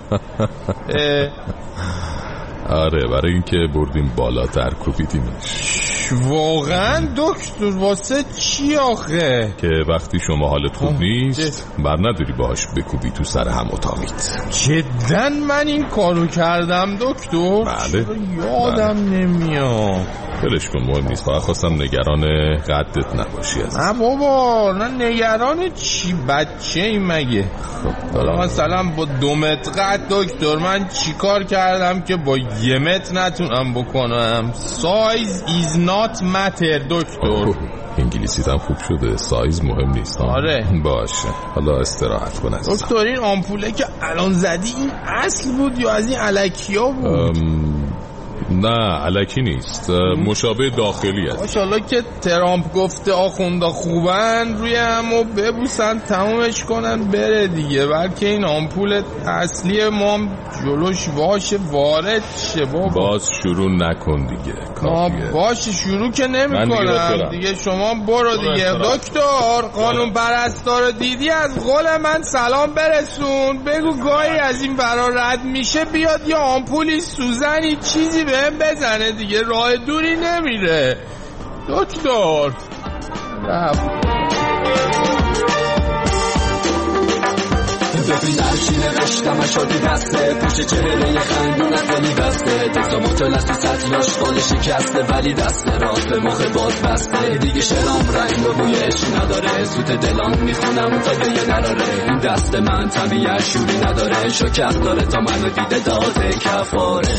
آره برای اینکه بردیم بالاتر کوبیدیمش. واقعا دکتر واسه چی آخه؟ که وقتی شما حالت خوب نیست بر نداری باش بکوبی تو سر هم اتاقیت. جدن من این کارو کردم دکتر؟ بله یادم بله. نمیاد. بلش کن مهم نیست، فقط خواستم نگران قدت نباشی. نه بابا نه نگران چی، بچه این مگه؟ حالا مثلا با دو متر قد دکتر من چی کار کردم که با یه متر نتونم بکنم؟ سایز ایز نات متر دکتر. انگلیسیت هم خوب شده، سایز مهم نیست. آره باشه حالا استراحت کن عزیزم. دکتر این آمپوله که الان زدی این اصل بود یا از این الکیا بود؟ ام... نه الکی نیست، مشابه داخلی است. ماشاءالله که ترامپ گفته آخوندا خوبن روی همو ببوسن تمومش کنن بره دیگه، بلکه این آمپول اصلی ما جلوش باشه وارد شه. باز شروع نکن دیگه کافیه. باشه شروع که نمی کنم دیگه، شما برو دیگه. دکتر قانون پرستار دیدی از قول من سلام برسون، بگو گاهی از این برا رد میشه بیاد یا آمپولی سوزنی چیزی به بزنه دیگه، راه دوری نمیره دکتر. ببین درشی نوشتم شدی دسته پوش چهره خندونت ولی بسته تکتا مطلس تو سطلاش خال شکسته ولی دسته راست به مخ باز بسته دیگه شرام رنگ و بویش نداره سوت دلان میخونم تا به یه نراره این دست من طبیعه شوری نداره شکر داره تا منو دیده داده کفاره.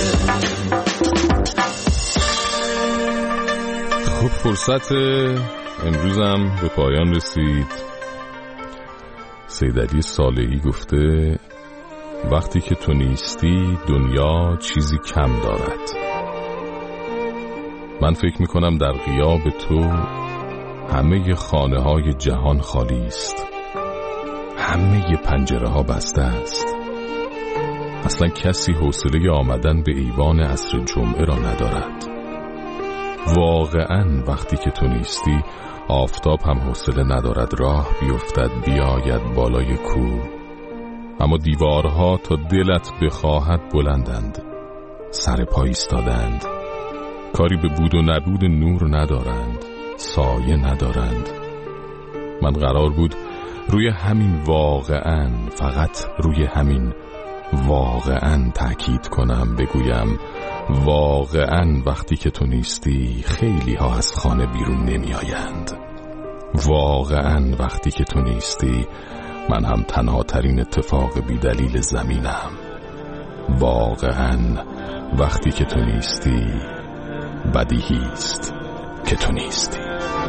خب فرصت امروزم به پایان رسید. سید علی صالحی گفته وقتی که تو نیستی دنیا چیزی کم دارد. من فکر میکنم در غیاب تو همه خانه های جهان خالی است، همه پنجره ها بسته است، اصلا کسی حوصله آمدن به ایوان عصر جمعه را ندارد. واقعا وقتی که تو نیستی آفتاب هم حوصله ندارد راه بیفتد بیاید بالای کوه، اما دیوارها تا دلت بخواهد بلندند، سر پا ایستادند، کاری به بود و نبود نور ندارند، سایه ندارند. من قرار بود روی همین واقعا، فقط روی همین واقعا تأکید کنم، بگویم واقعا وقتی که تو نیستی خیلی ها از خانه بیرون نمی آیند. واقعا وقتی که تو نیستی من هم تنها ترین اتفاق بی دلیل زمینم. واقعا وقتی که تو نیستی بدیهی است که تو نیستی.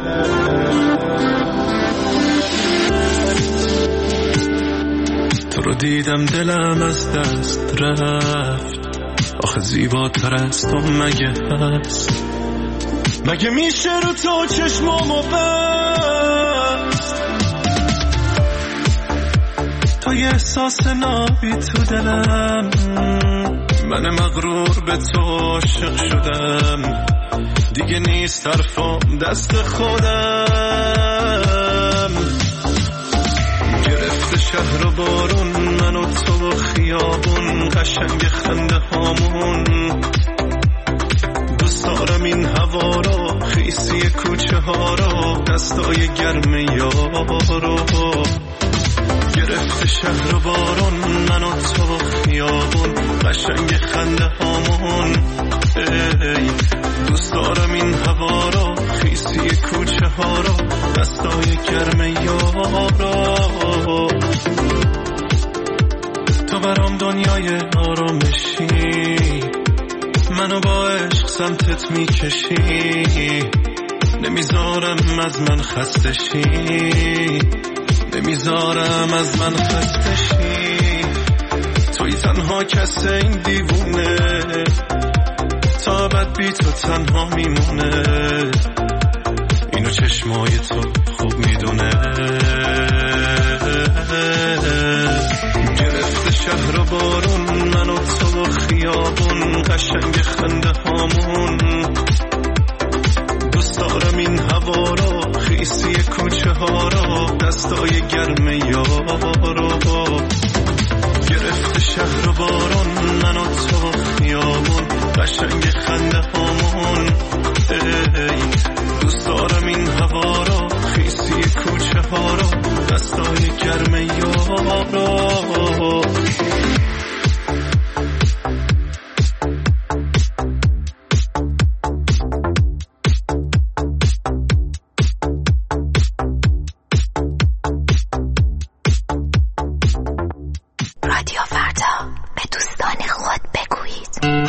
تو رو دیدم دلم از دست رفت، آخه زیباتر از تو مگه هست؟ مگه میشه رو تو چشمامو بست؟ تو یه احساس نابی تو دلم، من مغرور به تو عاشق شدم، دیگه نیست طرفم دست خودم. گرفته شهر و بارون من و تو و خیابون قشنگ خنده هامون، دوست دارم این هوا رو خیسی کوچه ها رو دستای گرم یارو. گرفته شهر و بارون من و تو و خیابون قشنگ خنده هامون، ای دوست دارم این هوا رو خیسی کوچه ها رو دستای گرم یارو. تو برام دنیای آرامشی، منو با عشق سمتت میکشی، نمیذارم از من خسته شی، نمیذارم از من خسته شی. توی تنها کسه این دیوونه، تا بعد بی تو تنها میمونه، اینو چشمای تو خوب میدونه. گرفت بارون، من و تو و خیابون، قشنگ خنده هامون. دوست دارم این هوا رو، خیسی کوچه ها رو، دستای گرم یارو. گرفت شهر و بارون، من و تو و خیابون، قشنگ خنده هامون. دوست دارم این هوا رو، خیسی کوچه ها رو، دستای گرم یارو. رادیو فردا، به دوستان خود بگویید.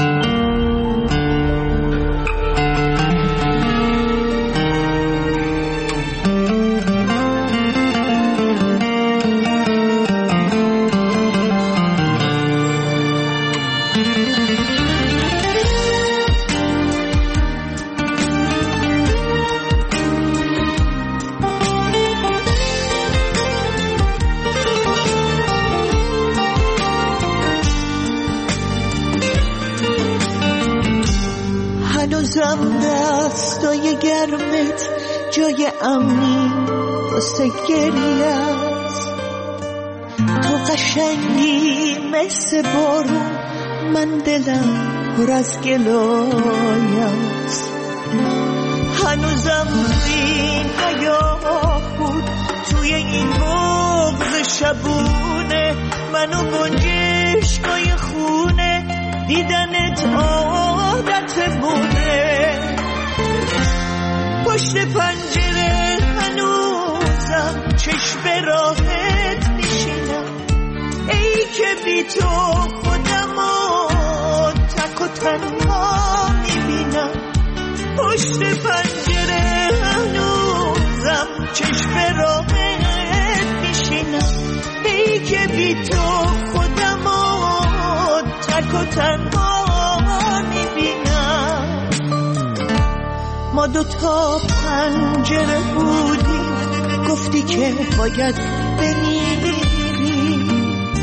هنوزم دستای گرمت جای امنی واسه گریه است. تو قشنگی مثل بارون، من دلم پر از گلای است. هنوزم این حیاه بود توی این بغض شبونه، منو گنجشکای خونه، دیدنت عادت بوده. پشت پنجره هنوزم چشم راحت میشینم، ای که بی تو خودمو تک و تنها میبینم. پشت پنجره هنوزم چشم راحت میشینم، ای که بی تو خودمو تک و تنها میبینم. ما دوتا پنجره بودیم، گفتی که باید بمیری.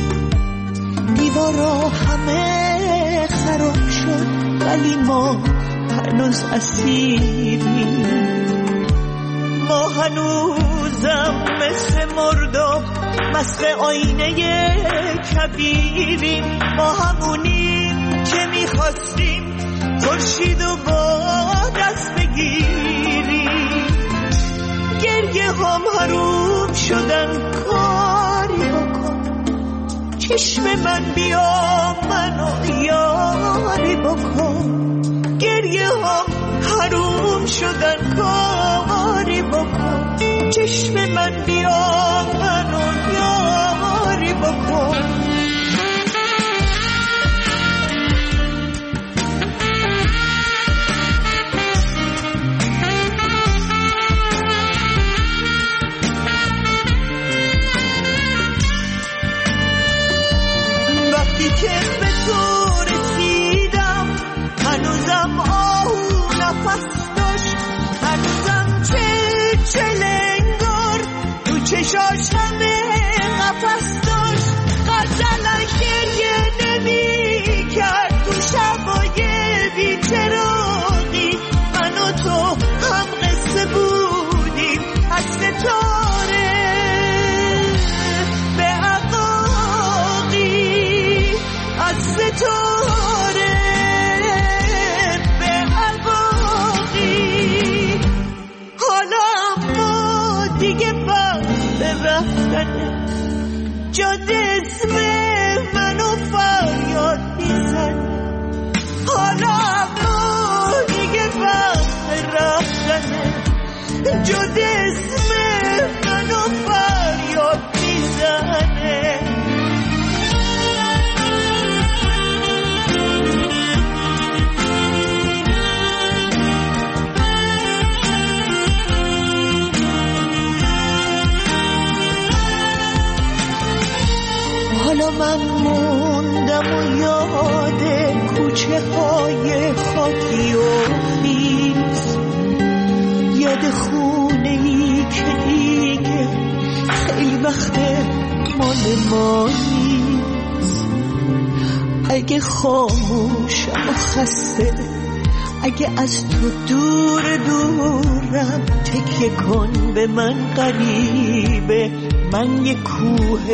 دیوارا همه خراب شد، ولی ما هنوز اسیریم. ما هنوزم مثل مرداب، مثل آینه کبیریم. ما همونیم که میخواستیم خورشید و با دست بگیریم. گریه هم حروم شدن، کاری بکن چشم من، بیا منو یاری بکن. گریه هم حروم شدن، کاری بکن چشم من، بیا منو یاری بکن. وقتی که به تو رسیدم، هنوزم آهو نفس داشت، هنوزم چه چلنگار تو چشاش همه قفس داشت. غزلش گریه نمی کرد تو شبای بی‌چراغی. من و تو هم قصه بودیم از ستاره به عقاقی، از ستاره به عقاقی. حالا ما دیگه وقت رفتنه، جاده اسم منو فریاد میزنه. حالا ما دیگه وقت رفتنه، جاده اسم منو فریاد میزنه. حالا من موندم و یاد کوچه های خاکی و خیز، یاد خونه ای که دیگه خیلی وقت مال ما نیست. اگه خاموشم و خسته، اگه از تو دور دورم، تکیه کن به من غریبه، من یه کوه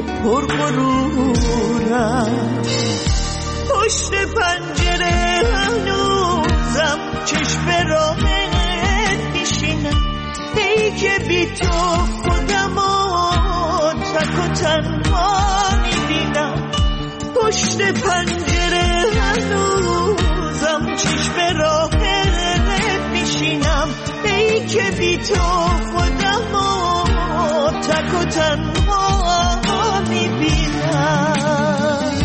پرغرورم. پشت پنجره هنوزم چشم راهت میشینم، ای که بی تو خودمو تک و تنها میبینم. پشت پنجره هنوزم چشم راهت میشینم، ای که بی تو خودمو تک و تنها میبینم.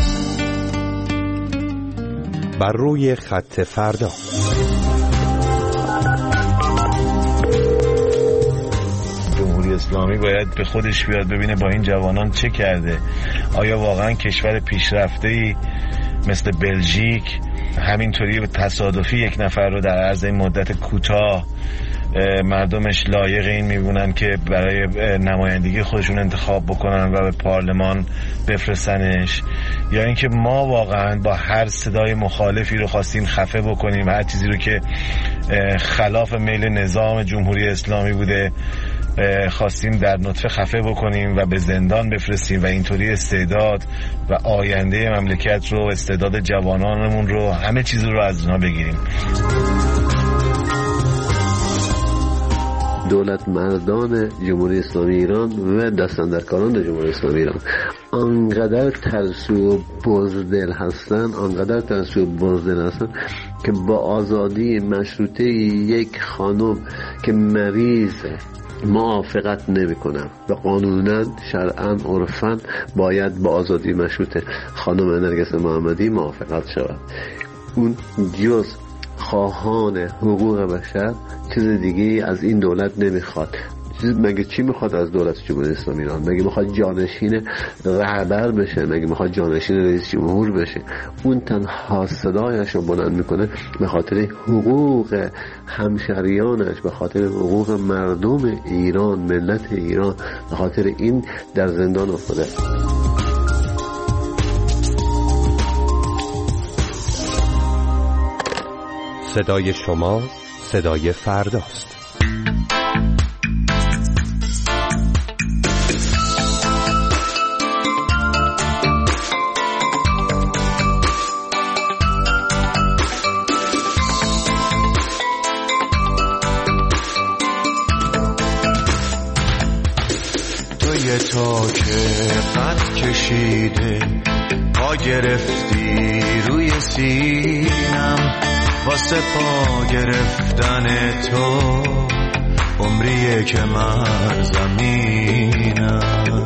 بر روی خط فردا. جمهوری اسلامی باید به خودش بیاد، ببینه با این جوانان چه کرده. آیا واقعا کشور پیشرفته‌ای مثل بلژیک همینطوری تصادفی یک نفر رو در عرض این مدت کوتاه مردمش لایق این میبونن که برای نمایندگی خودشون انتخاب بکنن و به پارلمان بفرستنش، یا اینکه ما واقعا با هر صدای مخالفی رو خواستیم خفه بکنیم، هر چیزی رو که خلاف میل نظام جمهوری اسلامی بوده خواستیم در نطفه خفه بکنیم و به زندان بفرستیم و اینطوری استعداد و آینده مملکت رو، استعداد جوانانمون رو، همه چیز رو از اونا بگیریم. دولت مردان جمهوری اسلامی ایران و دستاندرکاران جمهوری اسلامی ایران آنقدر ترسو و بزدل هستن، آنقدر ترسو و بزدل هستن که با آزادی مشروطه یک خانم که مریضه موافقت نمی کنم و قانونا شرعا عرفا باید با آزادی مشروطه خانم نرگس محمدی موافقت شود. اون جز خواهان حقوق بشر چیز دیگه از این دولت نمیخواد. مگه چی میخواد از دولت جمهوری اسلامی ایران؟ مگه میخواد جانشین رهبر بشه؟ مگه میخواد جانشین رئیس جمهور بشه؟ اون تنها صدایش رو بلند میکنه به خاطر حقوق همشهریانش، به خاطر حقوق مردم ایران، ملت ایران، به خاطر این در زندان افتاده. صدای شما صدای فرداست. توی تا که قد کشیده پا گرفتی روی سینم، واسه پا گرفتن تو عمریه که من زمینم.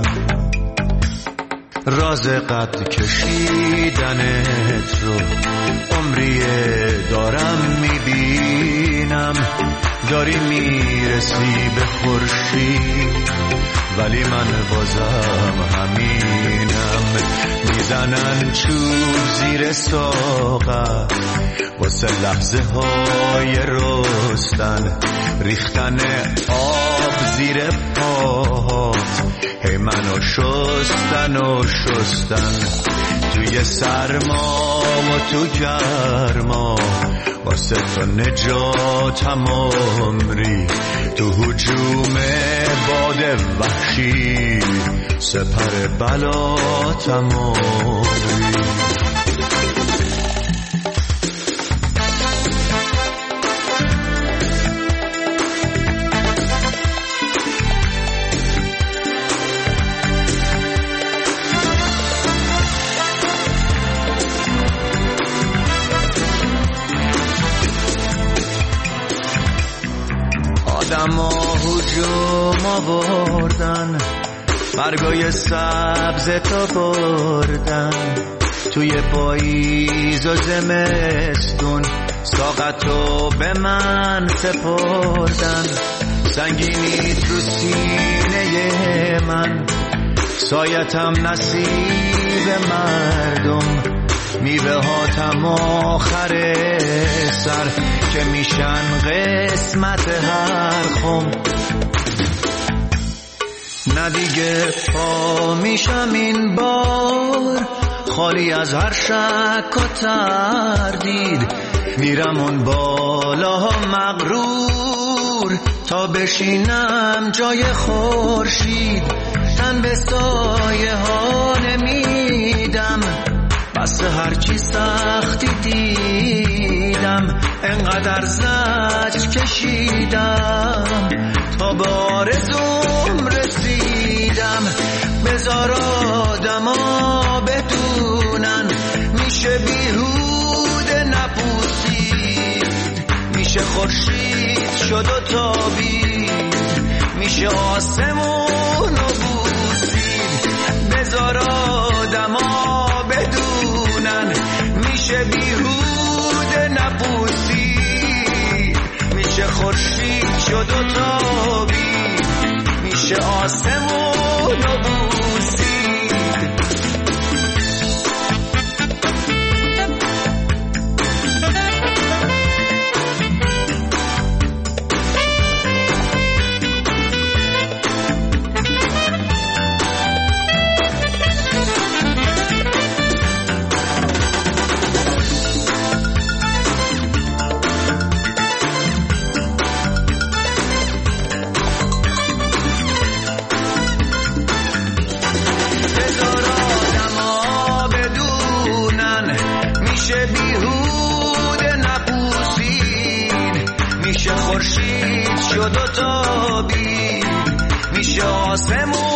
راز قد کشیدنت رو عمریه دارم میبینم، داری میرسی به خورشید ولی من بازم همینم. میزنن چوب زیر ساقت واسه لحظه های رستن، ریختن آب زیر پاهات، هی منو شستن و شستن. توی سرما و تو گرما واسه تو نجاتم عمری، تو هجوم باد وحشی سپر بلاتم عمری. آدما هجوم آوردن، برگای سبز تا بردن، توی پاییز و زمستون ساقتو به من سپردن. سنگینیت رو سینه من، سایتم نصیب مردم، میوه هاتم آخر سر که میشن قسمت هر خم. نه دیگه پا میشم این بار، خالی از هر شک و تردید، میرم اون بالا مغرور تا بشینم جای خورشید. تن به سایه ها نمیدم، بس هرچی سختی دیدم، انقدر زجر کشیدم تا به آرزوم رسیدم. بذار آدما بدونن میشه بیهوده نپوسید، میشه خورشید شد و تابید، میشه آسمون و بوسید. بذار آدما بدونن میشه بیهوده نپوسید، میشه خورشید شد و تابید، میشه آسمون و بوسید. خورشید شد و تابید، میشه آسمون